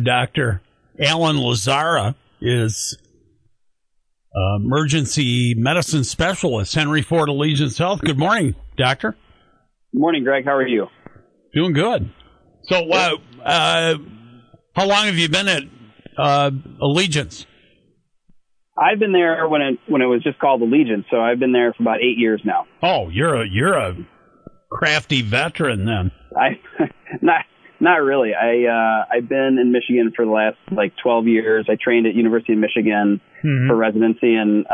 Dr. Alan Lazzara is emergency medicine specialist, Henry Ford Allegiance Health. Good morning, doctor. Good morning, Greg. How are you? Doing good. So, how long have you been at Allegiance? I've been there when it was just called Allegiance, so I've been there for about 8 years now. Oh, you're a crafty veteran then. Not really. I've been in Michigan for the last 12 years. I trained at University of Michigan for residency, and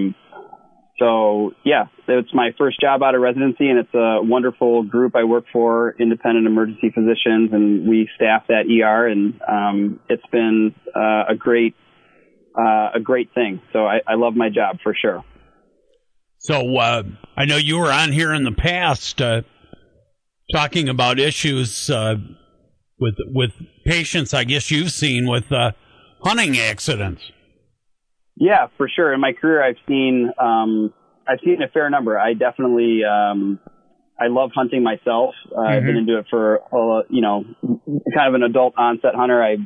so yeah, it's my first job out of residency, and it's a wonderful group I work for, independent emergency physicians, and we staff that ER, and it's been a great thing. So I love my job for sure. So I know you were on here in the past talking about issues with patients, I guess you've seen with hunting accidents. Yeah, for sure. In my career, I've seen a fair number. I definitely I love hunting myself. I've been into it for kind of an adult onset hunter. I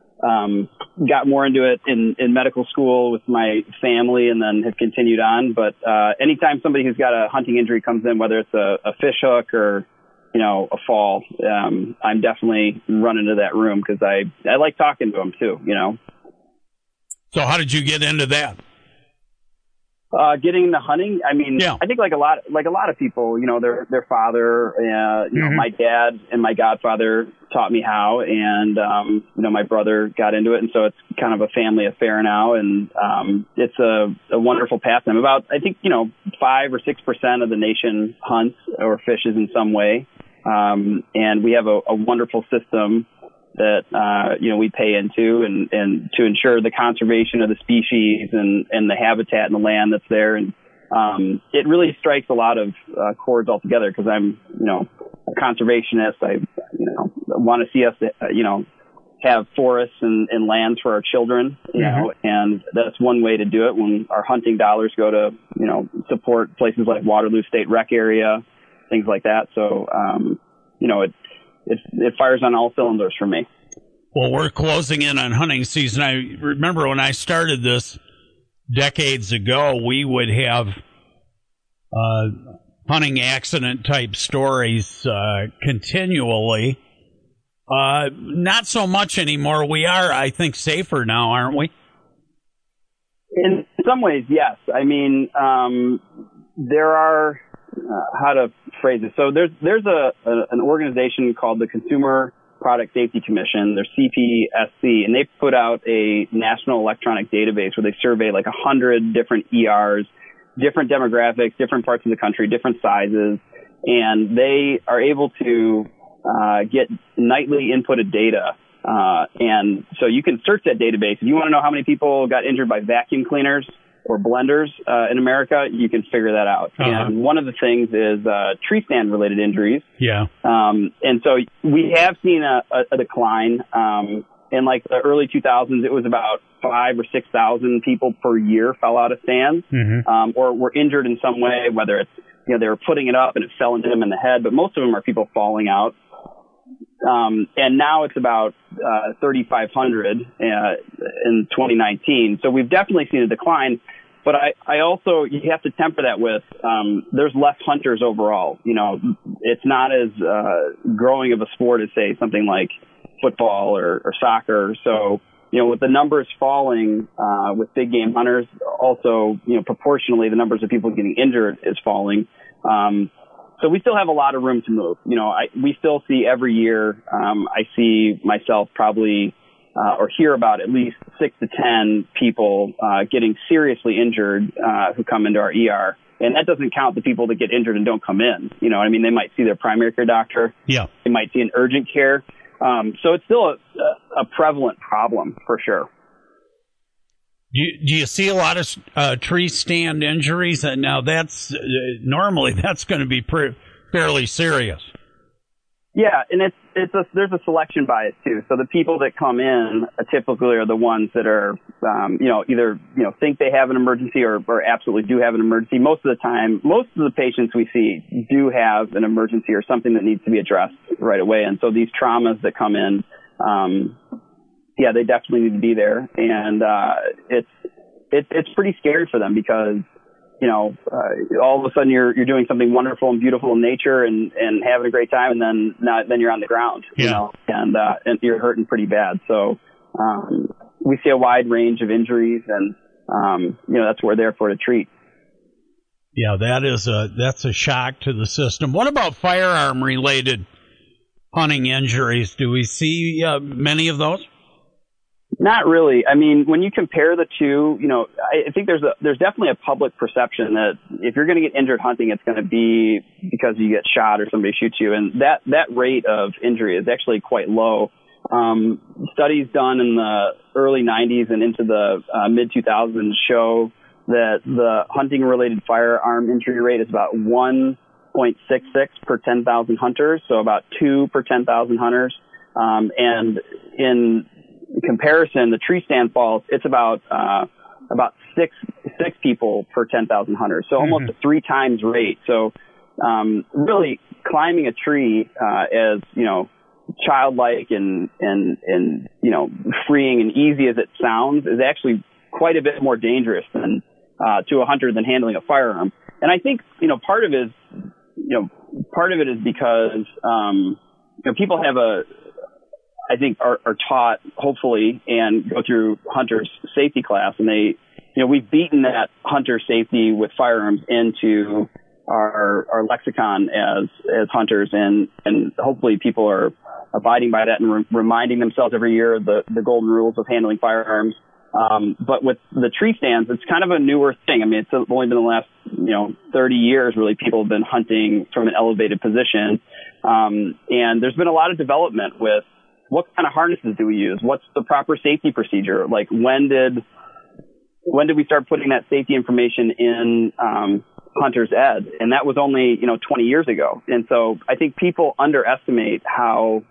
got more into it in medical school with my family, and then have continued on. But anytime somebody who's got a hunting injury comes in, whether it's a fish hook or a fall, I'm definitely running to that room because I like talking to them too. So how did you get into that? Getting into hunting, I mean, yeah. I think like a lot of people, their father, my dad and my godfather taught me how, and my brother got into it, and so it's kind of a family affair now, and it's a wonderful pastime. About, I think, 5 or 6% of the nation hunts or fishes in some way, and we have a wonderful system that we pay into and to ensure the conservation of the species and the habitat and the land that's there, and it really strikes a lot of chords altogether because I'm a conservationist. I want to see us have forests and lands for our children, and that's one way to do it. When our hunting dollars go to support places like Waterloo State Rec Area, things like that. So it fires on all cylinders for me. Well, we're closing in on hunting season. I remember when I started this decades ago, we would have hunting accident type stories continually. Not so much anymore. We are, I think, safer now, aren't we? In some ways, yes. I mean, there are how to phrase it. So there's an organization called the Consumer Product Safety Commission. They're CPSC, and they put out a national electronic database where they survey 100 different ERs, different demographics, different parts of the country, different sizes, and they are able to get nightly inputted data. And so you can search that database. If you want to know how many people got injured by vacuum cleaners or blenders in America, you can figure that out. And one of the things is tree stand related injuries. Yeah. And so we have seen a decline. In the early 2000s, it was about 5,000 or 6,000 people per year fell out of stands, or were injured in some way, whether it's, they were putting it up and it fell into them in the head, but most of them are people falling out. And now it's about 3,500 in 2019. So we've definitely seen a decline. But I also, you have to temper that with, there's less hunters overall. It's not as growing of a sport as, say, something like football or soccer. So, with the numbers falling with big game hunters, also, proportionally, the numbers of people getting injured is falling. So we still have a lot of room to move. We still see every year, I see myself probably, or hear about at least 6 to 10 people, getting seriously injured, who come into our ER. And that doesn't count the people that get injured and don't come in. They might see their primary care doctor. Yeah. They might see an urgent care. So it's still a prevalent problem for sure. Do you see a lot of tree stand injuries? And now that's normally that's going to be fairly serious. Yeah, and there's a selection bias too. So the people that come in typically are the ones that are either think they have an emergency or absolutely do have an emergency. Most of the time, most of the patients we see do have an emergency or something that needs to be addressed right away. And so these traumas that come in, yeah, they definitely need to be there. And it's pretty scary for them because, you know, all of a sudden you're doing something wonderful and beautiful in nature and having a great time, and then you're on the ground, you know, and you're hurting pretty bad. So we see a wide range of injuries, and you know, that's what we're there for, to treat. Yeah, that's a shock to the system. What about firearm related hunting injuries? Do we see many of those? Not really. I mean, when you compare the two, you know, I think there's definitely a public perception that if you're going to get injured hunting, it's going to be because you get shot or somebody shoots you, and that rate of injury is actually quite low. Studies done in the early 90s and into the mid 2000s show that the hunting-related firearm injury rate is about 1.66 per 10,000 hunters, so about 2 per 10,000 hunters. And in comparison, the tree stand falls, it's about six people per 10,000 hunters, so almost a 3 times rate. So really, climbing a tree, as you know, childlike and you know, freeing and easy as it sounds, is actually quite a bit more dangerous than to a hunter than handling a firearm. And I think, you know, part of it is because you know, people have I think are taught, hopefully, and go through hunter's safety class, and they, you know, we've beaten that hunter safety with firearms into our lexicon as hunters, and hopefully people are abiding by that and reminding themselves every year the golden rules of handling firearms. But with the tree stands, it's kind of a newer thing. I mean, it's only been the last, you know, 30 years, really, people have been hunting from an elevated position. And there's been a lot of development with what kind of harnesses do we use? What's the proper safety procedure? Like, when did we start putting that safety information in, hunter's ed? And that was only, you know, 20 years ago. And so I think people underestimate how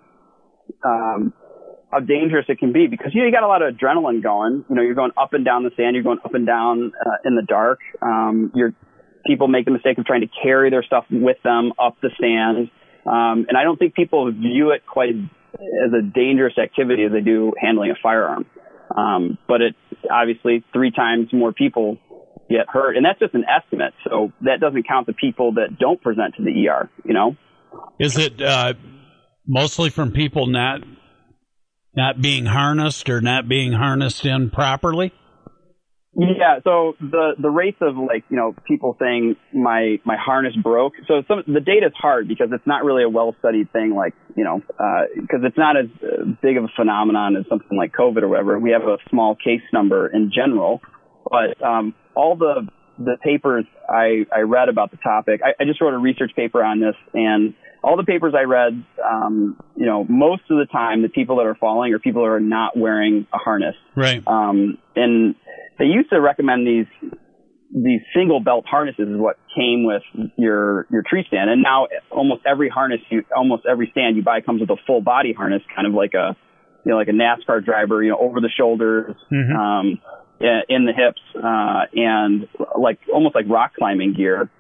dangerous it can be, because, you know, you got a lot of adrenaline going, you know, you're going up and down the sand, you're going up and down in the dark. People make the mistake of trying to carry their stuff with them up the stand. And I don't think people view it quite as a dangerous activity as they do handling a firearm. But it obviously 3 times more people get hurt, and that's just an estimate. So that doesn't count the people that don't present to the ER, you know? Is it mostly from people not being harnessed or not being harnessed in properly? Yeah, so the rates of, like, you know, people saying my harness broke. So the data is hard because it's not really a well-studied thing, like, you know, because it's not as big of a phenomenon as something like COVID or whatever. We have a small case number in general, but all the papers I read about the topic, I just wrote a research paper on this, and all the papers I read, you know, most of the time the people that are falling are people that are not wearing a harness. Right. And they used to recommend these single belt harnesses is what came with your tree stand. And now almost every almost every stand you buy comes with a full body harness, kind of like a NASCAR driver, you know, over the shoulders, in the hips, and almost like rock climbing gear.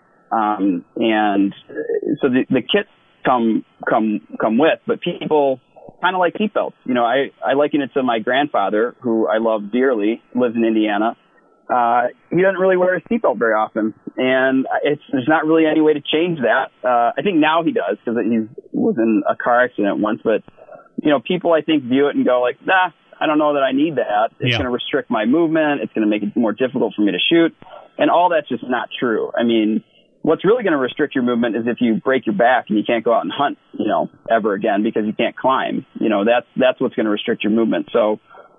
And so the kits come with, but people kind of like seatbelts. You know, I liken it to my grandfather, who I love dearly, lives in Indiana. He doesn't really wear a seatbelt very often, and there's not really any way to change that. I think now he does, because he was in a car accident once, but, you know, people, I think, view it and go like, nah, I don't know that I need that. It's going to restrict my movement. It's going to make it more difficult for me to shoot. And all that's just not true. I mean, what's really going to restrict your movement is if you break your back and you can't go out and hunt, you know, ever again because you can't climb. You know, that's what's going to restrict your movement. So,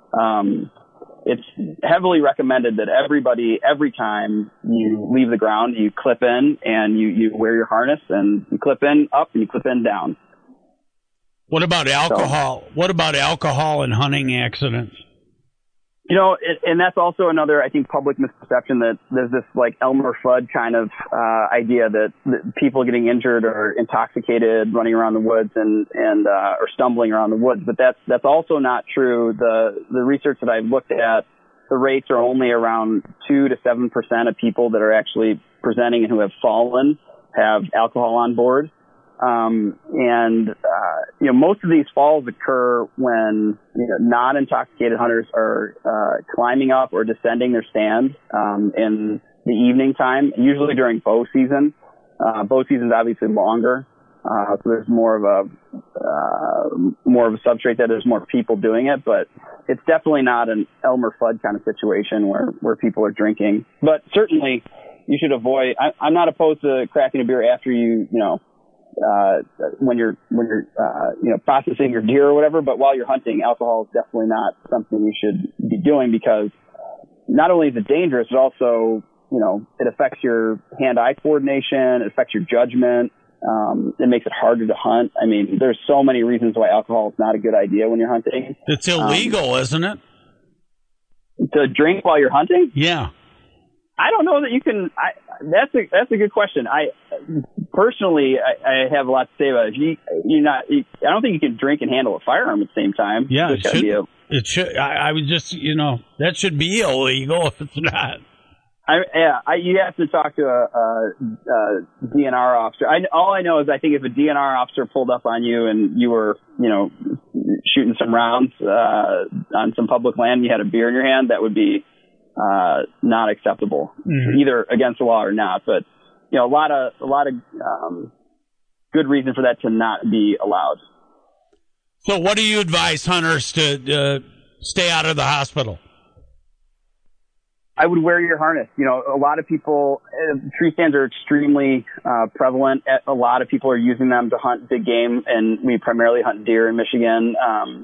it's heavily recommended that everybody, every time you leave the ground, you clip in and you wear your harness, and you clip in up and you clip in down. What about alcohol? What about alcohol in hunting accidents? You know, and that's also another, I think, public misperception, that there's this like Elmer Fudd kind of idea that people getting injured or intoxicated running around the woods and or stumbling around the woods. But that's also not true. The research that I've looked at, the rates are only around 2 to 7% of people that are actually presenting and who have fallen have alcohol on board. Most of these falls occur when non-intoxicated hunters are climbing up or descending their stand in the evening time, usually during bow season. Bow season is obviously longer, so there's more of a substrate that there's more people doing it, but it's definitely not an Elmer Fudd kind of situation where people are drinking. But certainly, you should avoid. I'm not opposed to cracking a beer after when you're processing your deer or whatever, but while you're hunting, alcohol is definitely not something you should be doing, because not only is it dangerous, but also, it affects your hand-eye coordination, it affects your judgment, it makes it harder to hunt. I mean, there's so many reasons why alcohol is not a good idea when you're hunting. It's illegal, isn't it? To drink while you're hunting? Yeah. I don't know that you can. That's a good question. I personally have a lot to say about it. I don't think you can drink and handle a firearm at the same time. Yeah, it should. I would just, that should be illegal if it's not. You have to talk to a DNR officer. All I know is I think if a DNR officer pulled up on you and you were, shooting some rounds on some public land, and you had a beer in your hand, that would be not acceptable, either against the law or not. But a lot of good reason for that to not be allowed. So, what do you advise hunters to stay out of the hospital? I would wear your harness. A lot of people, tree stands are extremely prevalent. A lot of people are using them to hunt big game, and we primarily hunt deer in Michigan.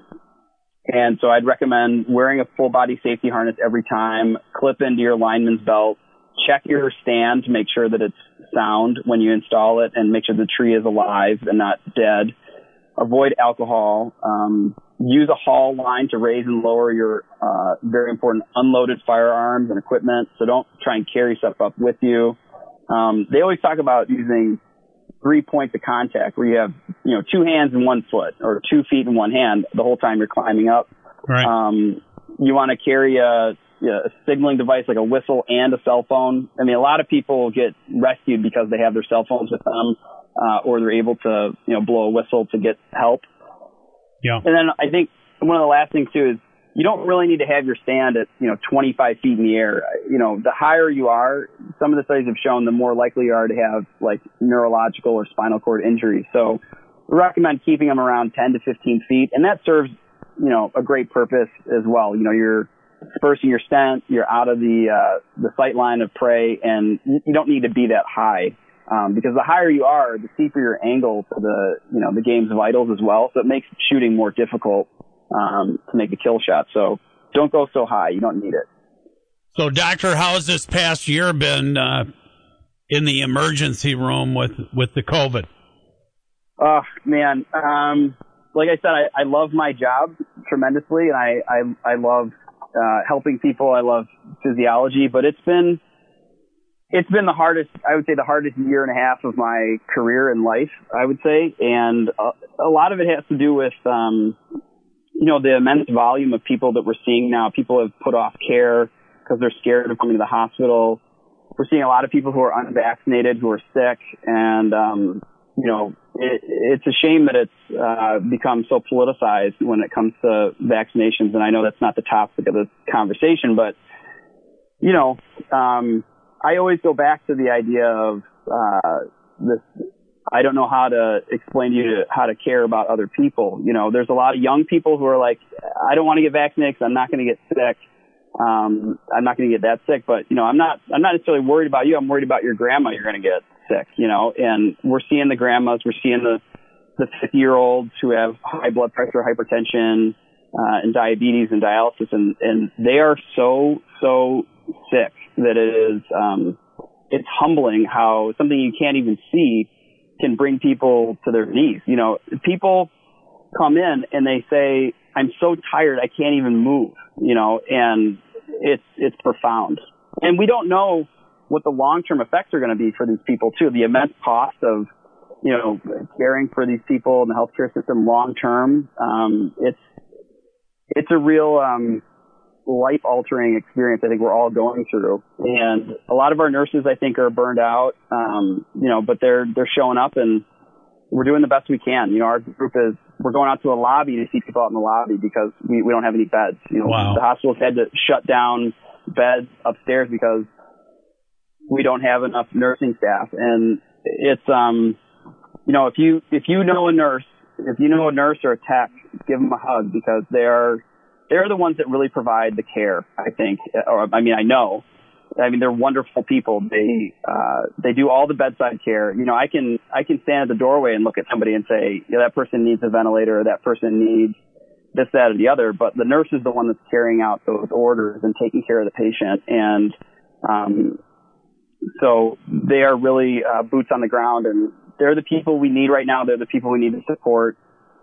And so I'd recommend wearing a full body safety harness every time, clip into your lineman's belt, check your stand to make sure that it's sound when you install it, and make sure the tree is alive and not dead. Avoid alcohol. Use a haul line to raise and lower your very important unloaded firearms and equipment. So don't try and carry stuff up with you. They always talk about using 3 points of contact, where you have, 2 hands and 1 foot, or 2 feet and 1 hand the whole time you're climbing up. Right. You want to carry a signaling device like a whistle and a cell phone. I mean, a lot of people get rescued because they have their cell phones with them, or they're able to, blow a whistle to get help. Yeah. And then I think one of the last things too is you don't really need to have your stand at, 25 feet in the air. The higher you are, some of the studies have shown the more likely you are to have like neurological or spinal cord injuries. So we recommend keeping them around 10 to 15 feet. And that serves, a great purpose as well. You're dispersing your scent, you're out of the sight line of prey, and you don't need to be that high. Because the higher you are, the steeper your angle to the game's vitals as well. So it makes shooting more difficult to make a kill shot. So don't go so high. You don't need it. So, Doctor, how's this past year been in the emergency room with the COVID? Oh, man. Like I said, I love my job tremendously, and I love helping people. I love physiology, but it's been the hardest, I would say the hardest year and a half of my career in life, I would say. And a lot of it has to do with, the immense volume of people that we're seeing now. People have put off care because they're scared of coming to the hospital. We're seeing a lot of people who are unvaccinated, who are sick. And, it's a shame that it's become so politicized when it comes to vaccinations. And I know that's not the topic of the conversation, but, I always go back to the idea of this. I don't know how to explain to you how to care about other people. There's a lot of young people who are like, I don't want to get vaccinated because I'm not going to get sick. I'm not going to get that sick, but I'm not necessarily worried about you. I'm worried about your grandma. You're going to get sick, and we're seeing the grandmas, we're seeing the 50-year-olds who have high blood pressure, hypertension, and diabetes and dialysis, and they are so sick that it is, it's humbling how something you can't even see can bring people to their knees. People come in and they say, I'm so tired, I can't even move, and it's profound. And we don't know what the long-term effects are going to be for these people too. The immense cost of, caring for these people in the healthcare system long-term. It's a real, life-altering experience I think we're all going through. And a lot of our nurses, I think, are burned out, but they're showing up and we're doing the best we can. You know, our group we're going out to a lobby to see people out in the lobby because we don't have any beds. You know, wow. The hospitals had to shut down beds upstairs because we don't have enough nursing staff. And it's, you know, if you know a nurse or a tech, give them a hug because they're the ones that really provide the care, I think. I know. They're wonderful people. They do all the bedside care. You know, I can stand at the doorway and look at somebody and say, yeah, that person needs a ventilator, or that person needs this, that, or the other. But the nurse is the one that's carrying out those orders and taking care of the patient. And so they are really boots on the ground, and they're the people we need right now. They're the people we need to support.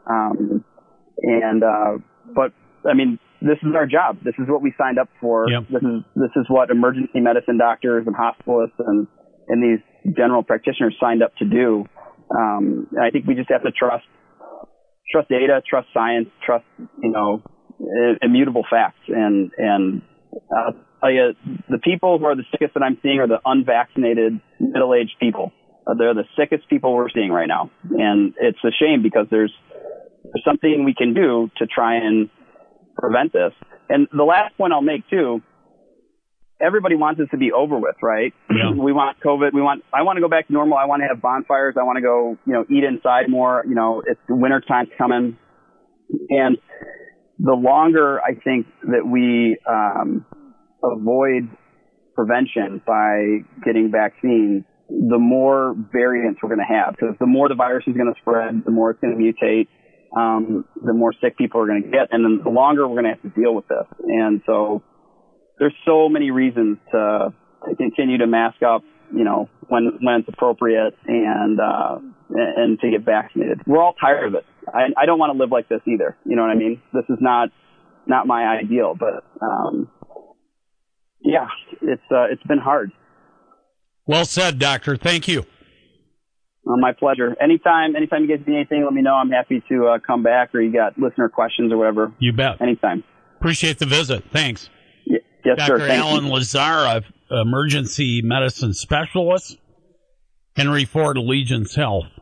But I mean, this is our job. This is what we signed up for. Yep. This is what emergency medicine doctors and hospitalists and these general practitioners signed up to do. And I think we just have to trust data, trust science, trust, you know, immutable facts. And I'll tell you, the people who are the sickest that I'm seeing are the unvaccinated middle-aged people. They're the sickest people we're seeing right now. And it's a shame because there's something we can do to try and prevent this. And the last point I'll make too, everybody wants this to be over with, right? Yeah. We want COVID. I want to go back to normal. I want to have bonfires. I want to go, you know, eat inside more. You know, it's the winter time coming. And the longer I think that we avoid prevention by getting vaccines, the more variants we're going to have. Because the more the virus is going to spread, the more it's going to mutate. The more sick people are going to get, and then the longer we're going to have to deal with this. And so there's so many reasons to continue to mask up, you know, when it's appropriate and to get vaccinated. We're all tired of it. I don't want to live like this either. You know what I mean? This is not my ideal, but, yeah, it's been hard. Well said, Doctor. Thank you. My pleasure. Anytime you guys need anything, let me know. I'm happy to come back, or you got listener questions or whatever. You bet. Anytime. Appreciate the visit. Thanks. Yes, Dr. sir. Alan Lazar, emergency medicine specialist, Henry Ford Allegiance Health.